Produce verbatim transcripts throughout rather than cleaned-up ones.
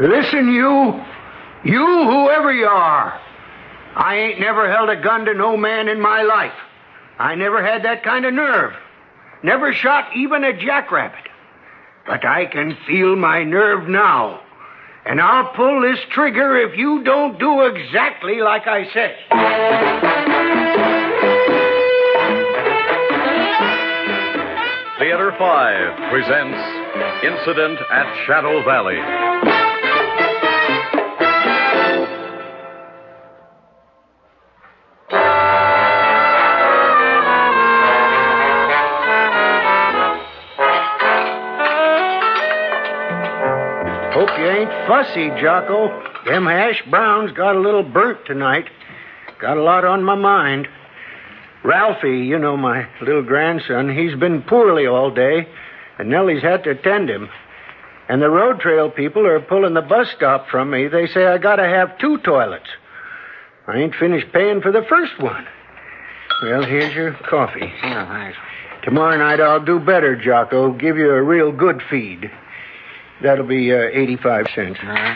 Listen, you. You, whoever you are. I ain't never held a gun to no man in my life. I never had that kind of nerve. Never shot even a jackrabbit. But I can feel my nerve now. And I'll pull this trigger if you don't do exactly like I said. Theater five presents Incident at Shadow Valley. Hope you ain't fussy, Jocko. Them hash browns got a little burnt tonight. Got a lot on my mind. Ralphie, you know, my little grandson, he's been poorly all day, and Nellie's had to attend him. And the road trail people are pulling the bus stop from me. They say I gotta have two toilets. I ain't finished paying for the first one. Well, here's your coffee. Yeah, thanks. Tomorrow night I'll do better, Jocko. Give you a real good feed. That'll be uh, eighty-five cents. All right.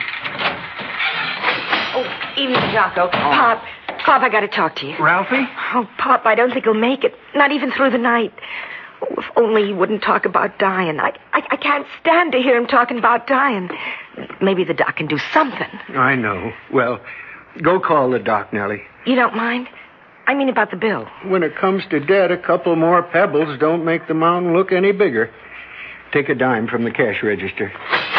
Oh, evening, Jocko. Oh. Pop, Pop, I gotta talk to you. Ralphie? Oh, Pop, I don't think he'll make it. Not even through the night. Oh, if only he wouldn't talk about dying. I, I, I can't stand to hear him talking about dying. Maybe the doc can do something. I know. Well, go call the doc, Nellie. You don't mind? I mean about the bill. When it comes to debt, a couple more pebbles don't make the mountain look any bigger. Take a dime from the cash register.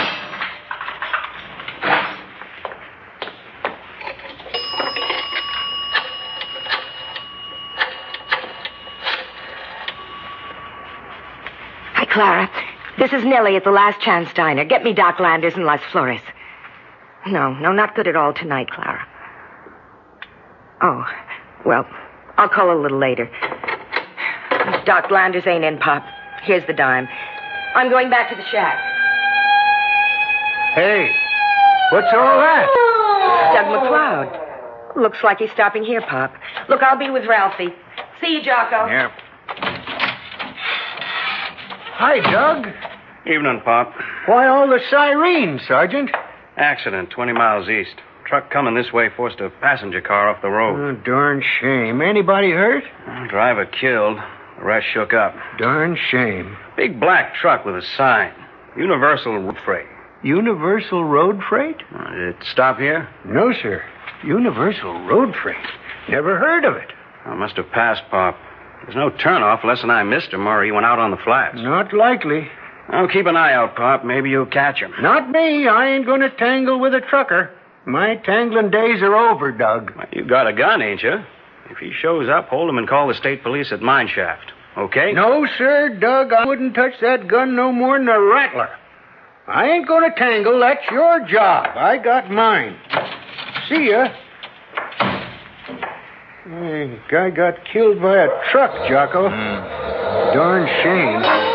Hi, Clara. This is Nellie at the Last Chance Diner. Get me Doc Landers in Las Flores. No, no, not good at all tonight, Clara. Oh, well, I'll call a little later. Doc Landers ain't in, Pop. Here's the dime. I'm going back to the shack. Hey, what's all that? Doug McLeod. Looks like he's stopping here, Pop. Look, I'll be with Ralphie. See you, Jocko. Yeah. Hi, Doug. Evening, Pop. Why all the sirens, Sergeant? Accident twenty miles east. Truck coming this way forced a passenger car off the road. Oh, darn shame. Anybody hurt? Driver killed. The rest shook up. Darn shame. Big black truck with a sign. Universal Road Freight. Universal Road Freight? Uh, did it stop here? No, sir. Universal Road Freight. Never heard of it. I must have passed, Pop. There's no turnoff unless and I missed him or he went out on the flats. Not likely. I'll keep an eye out, Pop. Maybe you'll catch him. Not me. I ain't going to tangle with a trucker. My tangling days are over, Doug. Well, you got a gun, ain't you? If he shows up, hold him and call the state police at Mine Shaft. Okay? No, sir, Doug. I wouldn't touch that gun no more than a rattler. I ain't going to tangle. That's your job. I got mine. See ya. Hey, guy got killed by a truck, Jocko. Mm. Darn shame.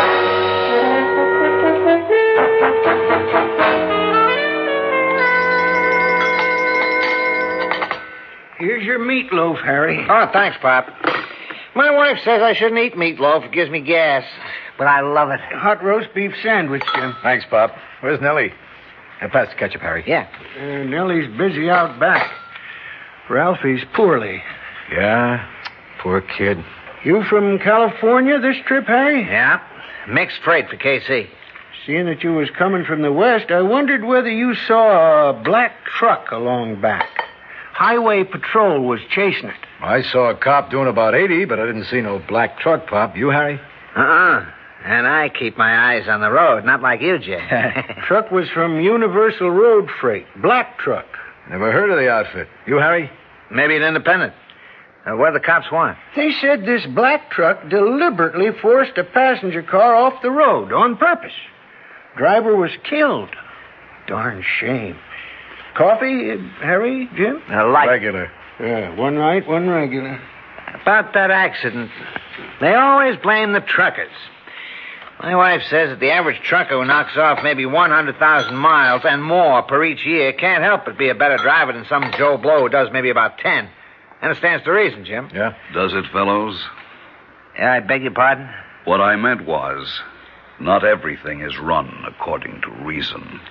Here's your meatloaf, Harry. Oh, thanks, Pop. My wife says I shouldn't eat meatloaf. It gives me gas. But I love it. Hot roast beef sandwich, Jim. Thanks, Pop. Where's Nellie? And pass the ketchup, Harry. Yeah. Uh, Nellie's busy out back. Ralphie's poorly. Yeah? Poor kid. You from California this trip, Harry? Yeah. Mixed freight for K C. Seeing that you was coming from the west, I wondered whether you saw a black truck along back. Highway Patrol was chasing it. I saw a cop doing about eighty, but I didn't see no black truck, Pop. You, Harry? Uh-uh. And I keep my eyes on the road, not like you, Jay. Truck was from Universal Road Freight. Black truck. Never heard of the outfit. You, Harry? Maybe an independent. Uh, what do the cops want? They said this black truck deliberately forced a passenger car off the road on purpose. Driver was killed. Darn shame. Coffee, uh, Harry, Jim? A light. Regular. Yeah, one light, one regular. About that accident, they always blame the truckers. My wife says that the average trucker who knocks off maybe one hundred thousand miles and more per each year can't help but be a better driver than some Joe Blow who does maybe about ten. Understands the reason, Jim? Yeah. Does it, fellows? Yeah, I beg your pardon? What I meant was, not everything is run according to reason.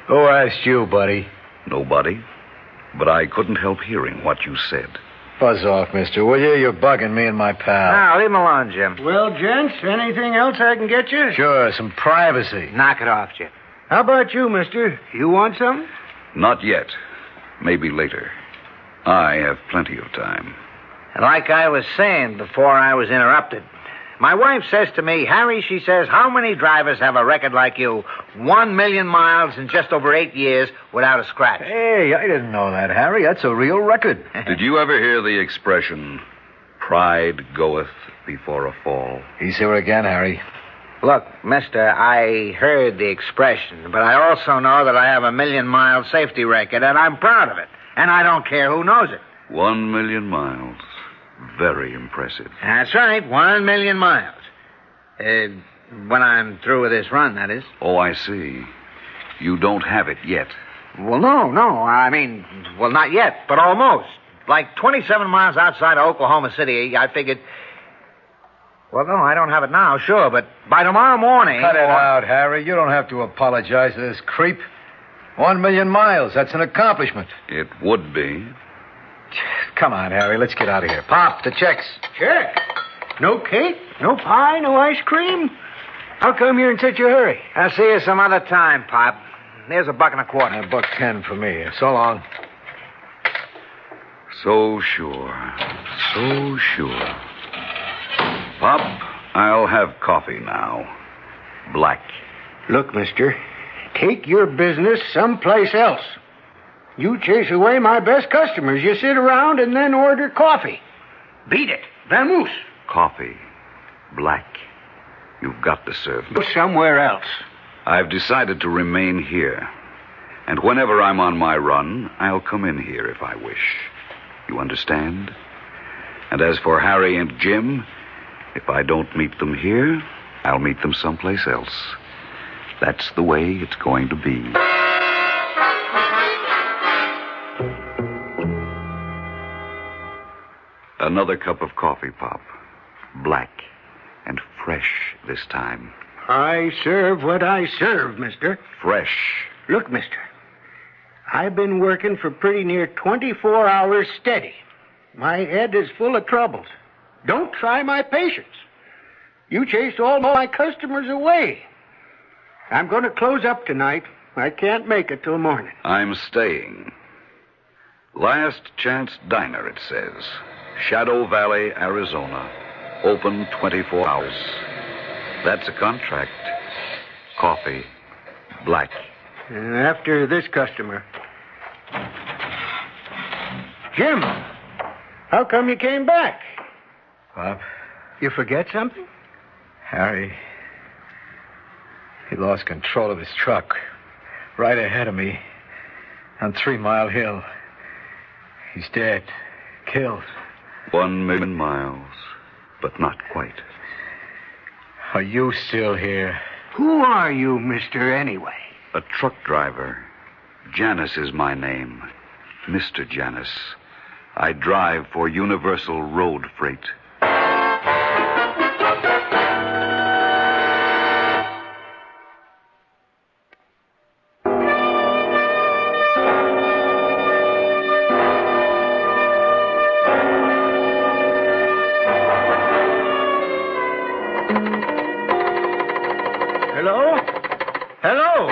Who asked you, buddy? Nobody. But I couldn't help hearing what you said. Buzz off, mister, will you? You're bugging me and my pal. Now, leave him alone, Jim. Well, gents, anything else I can get you? Sure, some privacy. Knock it off, Jim. How about you, mister? You want some? Not yet. Maybe later. I have plenty of time. Like I was saying before I was interrupted, my wife says to me, Harry, she says, how many drivers have a record like you? One million miles in just over eight years without a scratch. Hey, I didn't know that, Harry. That's a real record. Did you ever hear the expression, pride goeth before a fall? He's here again, Harry. Look, mister, I heard the expression, but I also know that I have a million-mile safety record, and I'm proud of it. And I don't care who knows it. One million miles. Very impressive. That's right, one million miles. Uh, when I'm through with this run, that is. Oh, I see. You don't have it yet. Well, no, no. I mean, well, not yet, but almost. Like twenty-seven miles outside of Oklahoma City, I figured... Well, no, I don't have it now, sure, but by tomorrow morning... Cut it or... out, Harry. You don't have to apologize to this creep. One million miles, that's an accomplishment. It would be. Come on, Harry, let's get out of here. Pop, the checks. Check. No cake, no pie, no ice cream. How come you're in such a hurry? I'll see you some other time, Pop. There's a buck and a quarter. A buck ten for me. So long. So sure. So sure. Pop, I'll have coffee now. Black. Look, mister, take your business someplace else. You chase away my best customers. You sit around and then order coffee. Beat it. Vamoose. Coffee. Black. You've got to serve me. Go somewhere else. I've decided to remain here. And whenever I'm on my run, I'll come in here if I wish. You understand? And as for Harry and Jim, if I don't meet them here, I'll meet them someplace else. That's the way it's going to be. Another cup of coffee, Pop. Black and fresh this time. I serve what I serve, mister. Fresh. Look, mister, I've been working for pretty near twenty-four hours steady. My head is full of troubles. Don't try my patience. You chased all my customers away. I'm going to close up tonight. I can't make it till morning. I'm staying. Last Chance Diner, it says. Shadow Valley, Arizona. Open twenty-four hours. That's a contract. Coffee. Black. And after this customer. Jim, how come you came back? Pop, You forget something? Harry, he lost control of his truck. Right ahead of me. On Three Mile Hill. He's dead. Killed. One million miles. But not quite. Are you still here? Who are you, mister, anyway? A truck driver. Janus is my name. Mister Janus. I drive for Universal Road Freight. Hello? Hello?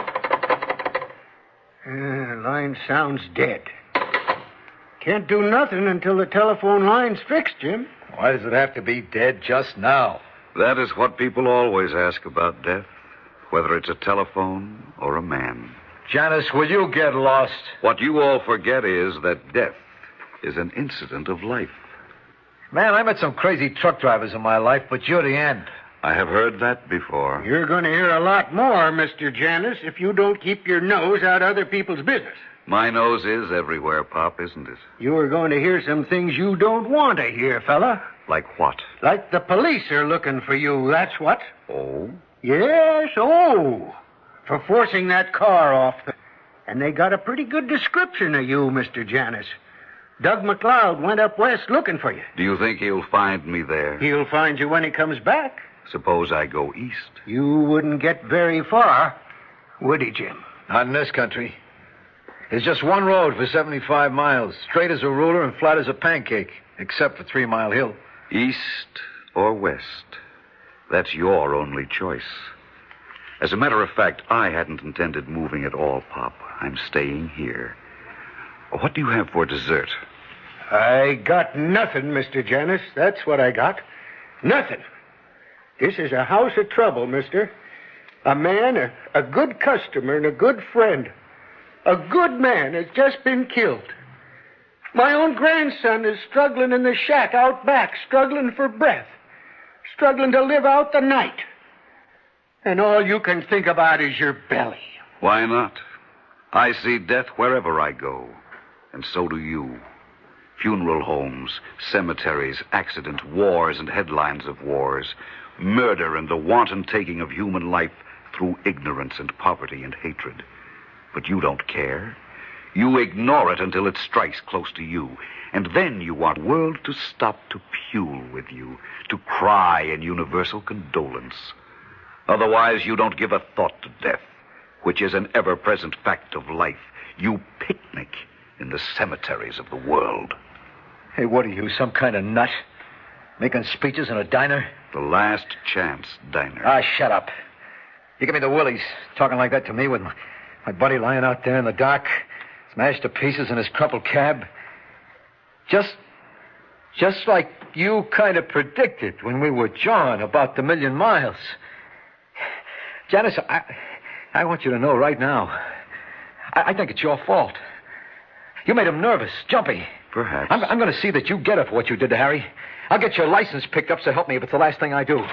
Uh, line sounds dead. Can't do nothing until the telephone line's fixed, Jim. Why does it have to be dead just now? That is what people always ask about death, whether it's a telephone or a man. Janice, will you get lost? What you all forget is that death is an incident of life. Man, I met some crazy truck drivers in my life, but you're the end. I have heard that before. You're going to hear a lot more, Mister Janus, if you don't keep your nose out of other people's business. My nose is everywhere, Pop, isn't it? You are going to hear some things you don't want to hear, fella. Like what? Like the police are looking for you, that's what. Oh? Yes, oh. For forcing that car off the... And they got a pretty good description of you, Mister Janus. Doug McLeod went up west looking for you. Do you think he'll find me there? He'll find you when he comes back. Suppose I go east. You wouldn't get very far, would he, Jim? Not in this country. There's just one road for seventy-five miles, straight as a ruler and flat as a pancake, except for Three Mile Hill. East or west, that's your only choice. As a matter of fact, I hadn't intended moving at all, Pop. I'm staying here. What do you have for dessert? I got nothing, Mister Janus. That's what I got. Nothing. This is a house of trouble, mister. A man, a, a good customer, and a good friend. A good man has just been killed. My own grandson is struggling in the shack out back, struggling for breath, struggling to live out the night. And all you can think about is your belly. Why not? I see death wherever I go, and so do you. Funeral homes, cemeteries, accidents, wars and headlines of wars, murder and the wanton taking of human life through ignorance and poverty and hatred. But you don't care. You ignore it until it strikes close to you. And then you want the world to stop to pule with you, to cry in universal condolence. Otherwise, you don't give a thought to death, which is an ever-present fact of life. You picnic in the cemeteries of the world. Hey, what are you, some kind of nut? Making speeches in a diner? The Last Chance Diner. Ah, shut up. You give me the willies, talking like that to me with my, my buddy lying out there in the dark, smashed to pieces in his crumpled cab. Just, just like you kind of predicted when we were jawing about the million miles. Janice, I, I want you to know right now, I, I think it's your fault. You made him nervous, jumpy. Perhaps. I'm, I'm going to see that you get it for what you did to Harry. I'll get your license picked up, so help me if it's the last thing I do.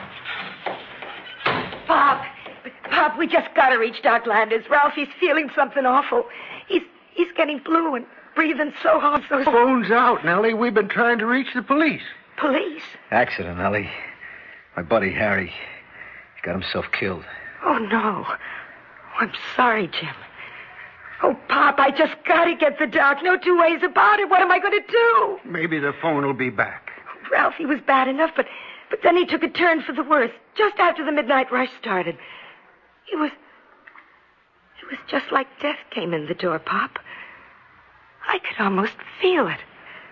Pop, Pop, we just got to reach Doc Landers. Ralphie's feeling something awful. He's he's getting blue and breathing so hard. So Phone's out, Nellie. We've been trying to reach the police. Police? Accident, Ellie. My buddy Harry, he got himself killed. Oh, no. I'm sorry, Jim. Oh, Pop, I just got to get the doc. No two ways about it. What am I going to do? Maybe the phone will be back. Ralphie was bad enough, but, but then he took a turn for the worse just after the midnight rush started. He was... It was just like death came in the door, Pop. I could almost feel it.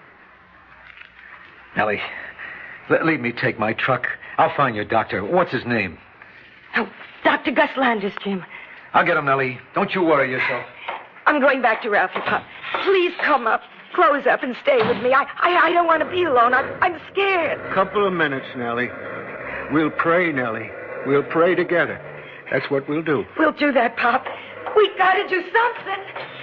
Ellie, let, leave me take my truck. I'll find your doctor. What's his name? Oh, Doctor Gus Landers, Jim. I'll get him, Ellie. Don't you worry yourself. I'm going back to Ralphie, Pop. Please come up, close up, and stay with me. I I, I don't want to be alone. I'm, I'm scared. Couple of minutes, Nellie. We'll pray, Nellie. We'll pray together. That's what we'll do. We'll do that, Pop. We got to do something.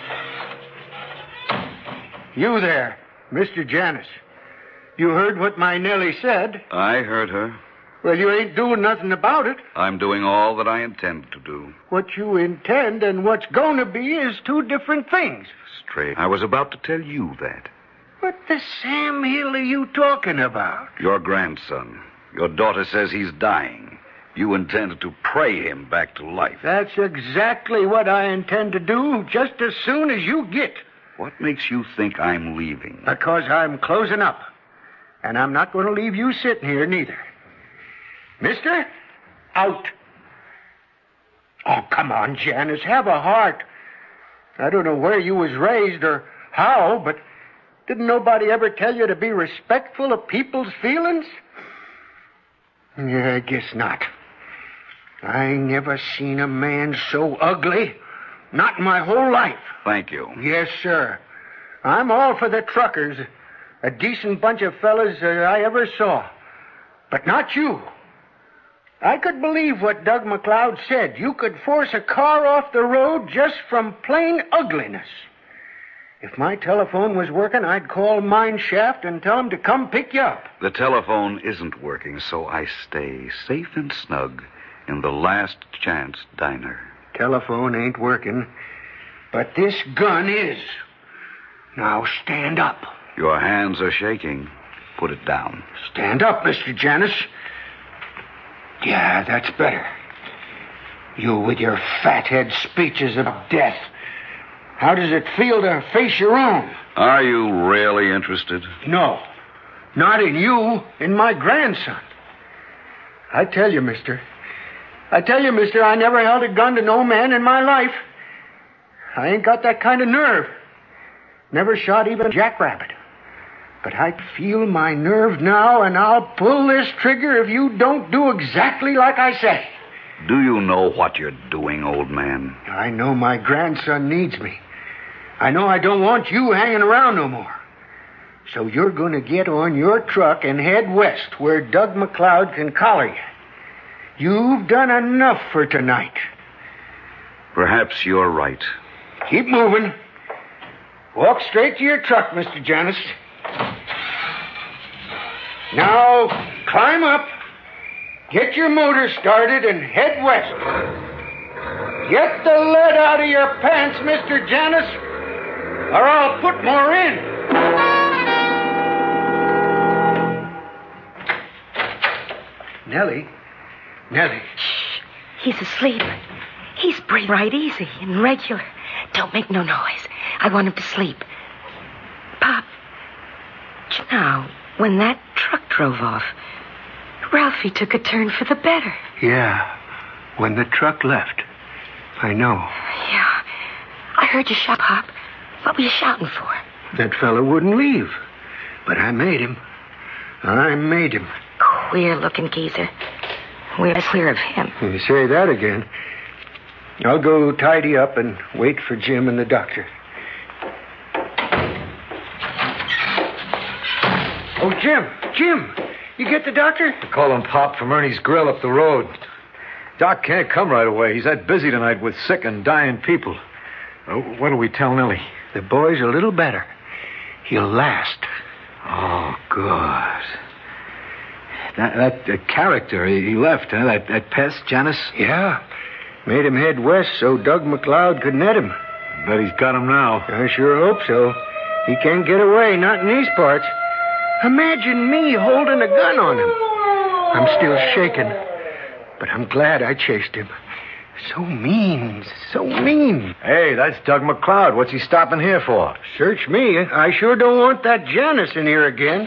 You there, Mister Janus. You heard what my Nellie said. I heard her. Well, you ain't doing nothing about it. I'm doing all that I intend to do. What you intend and what's going to be is two different things. Straight. I was about to tell you that. What the Sam Hill are you talking about? Your grandson. Your daughter says he's dying. You intended to pray him back to life. That's exactly what I intend to do just as soon as you get. What makes you think I'm leaving? Because I'm closing up. And I'm not going to leave you sitting here, neither. Mister, out. Oh, come on, Janice. Have a heart. I don't know where you was raised or how, but didn't nobody ever tell you to be respectful of people's feelings? Yeah, I guess not. I never seen a man so ugly. Not in my whole life. Thank you. Yes, sir. I'm all for the truckers. A decent bunch of fellas uh, I ever saw. But not you. I could believe what Doug McLeod said. You could force a car off the road just from plain ugliness. If my telephone was working, I'd call Mine Shaft and tell them to come pick you up. The telephone isn't working, so I stay safe and snug in the Last Chance Diner. Telephone ain't working, but this gun is. Now stand up. Your hands are shaking. Put it down. Stand up, Mister Janus. Yeah, that's better. You with your fathead speeches of death. How does it feel to face your own? Are you really interested? No. Not in you, in my grandson. I tell you, mister. I tell you, mister, I never held a gun to no man in my life. I ain't got that kind of nerve. Never shot even a jackrabbit. But I feel my nerve now, and I'll pull this trigger if you don't do exactly like I say. Do you know what you're doing, old man? I know my grandson needs me. I know I don't want you hanging around no more. So you're going to get on your truck and head west where Doug McLeod can collar you. You've done enough for tonight. Perhaps you're right. Keep moving. Walk straight to your truck, Mister Janus. Now, climb up. Get your motor started and head west. Get the lead out of your pants, Mister Janus, or I'll put more in. Nellie. Nellie. Shh. He's asleep. He's breathing right easy and regular. Don't make no noise. I want him to sleep. Pop, now, when that truck drove off, Ralphie took a turn for the better. Yeah, when the truck left. I know. Yeah, I heard you shout, Pop. What were you shouting for? That fella wouldn't leave, but I made him. I made him. Queer-looking geezer. We're clear of him. You say that again. I'll go tidy up and wait for Jim and the doctor. Oh, Jim, Jim, you get the doctor? I call him Pop from Ernie's Grill up the road. Doc can't come right away. He's that busy tonight with sick and dying people. Uh, what do we tell Nellie? The boy's a little better. He'll last. Oh, good. That, that, that character, he, he left, huh? That, that pest, Janus? Yeah. Made him head west so Doug McLeod could net him. Bet he's got him now. I sure hope so. He can't get away, not in these parts. Imagine me holding a gun on him. I'm still shaking, but I'm glad I chased him. So mean, so mean. Hey, that's Doug McLeod. What's he stopping here for? Search me. I sure don't want that Janus in here again.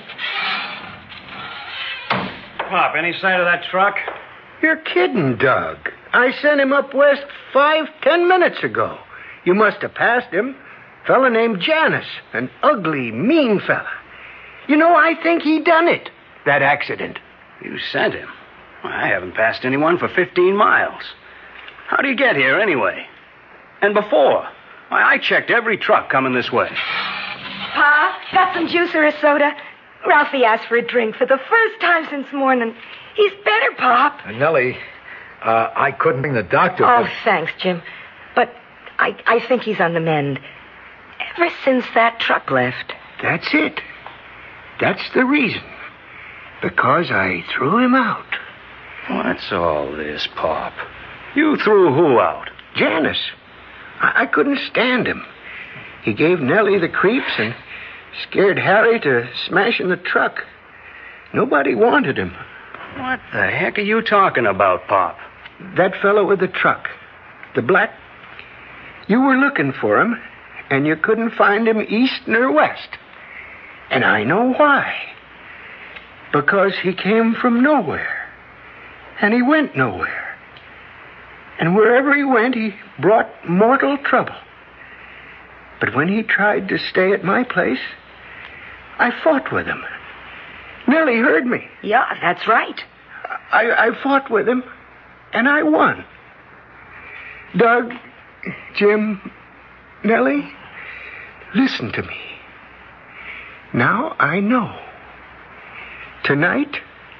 Pop, any sight of that truck? You're kidding, Doug. I sent him up west five, ten minutes ago. You must have passed him. Fella named Janus. An ugly, mean fella. You know, I think he done it. That accident. You sent him? I haven't passed anyone for fifteen miles. How do you get here, anyway? And before? Why, I checked every truck coming this way. Pa, got some juice or a soda? Ralphie asked for a drink for the first time since morning. He's better, Pop. Uh, Nellie, uh, I couldn't bring the doctor. Oh, but... thanks, Jim. But I, I think he's on the mend. Ever since that truck left. That's it. That's the reason. Because I threw him out. What's all this, Pop? You threw who out? Janus. I, I couldn't stand him. He gave Nellie the creeps and scared Harry to smashing the truck. Nobody wanted him. What the heck are you talking about, Pop? That fellow with the truck. The black... You were looking for him, and you couldn't find him east nor west. And I know why. Because he came from nowhere. And he went nowhere. And wherever he went, he brought mortal trouble. But when he tried to stay at my place, I fought with him. Nellie heard me. Yeah, that's right. I, I fought with him, and I won. Doug, Jim, Nellie, listen to me. Now I know. Tonight,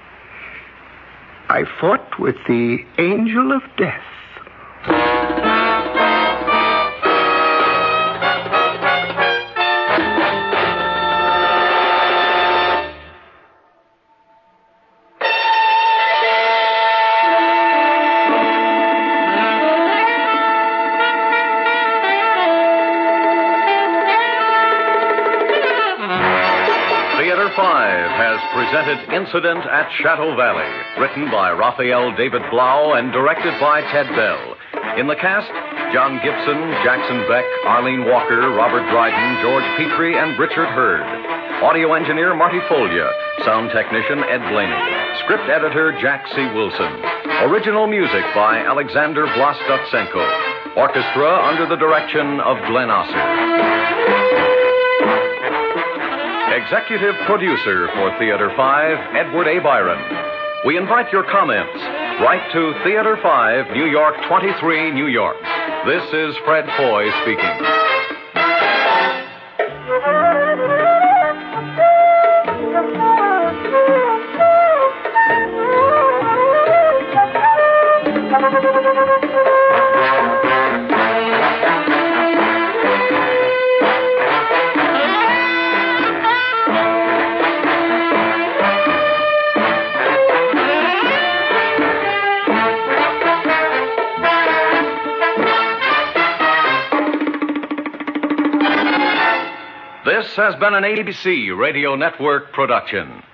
I fought with the angel of death. Presented Incident at Shadow Valley, written by Raphael David Blau and directed by Ted Bell. In the cast, John Gibson, Jackson Beck, Arlene Walker, Robert Dryden, George Petrie, and Richard Hurd. Audio engineer Marty Folia. Sound technician Ed Blaney. Script editor Jack C. Wilson. Original music by Alexander Vlastotsenko. Orchestra under the direction of Glenn Osser. Executive producer for Theater five, Edward A. Byron. We invite your comments. Write to Theater five, New York twenty-three, New York. This is Fred Foy speaking. This has been an A B C Radio Network production.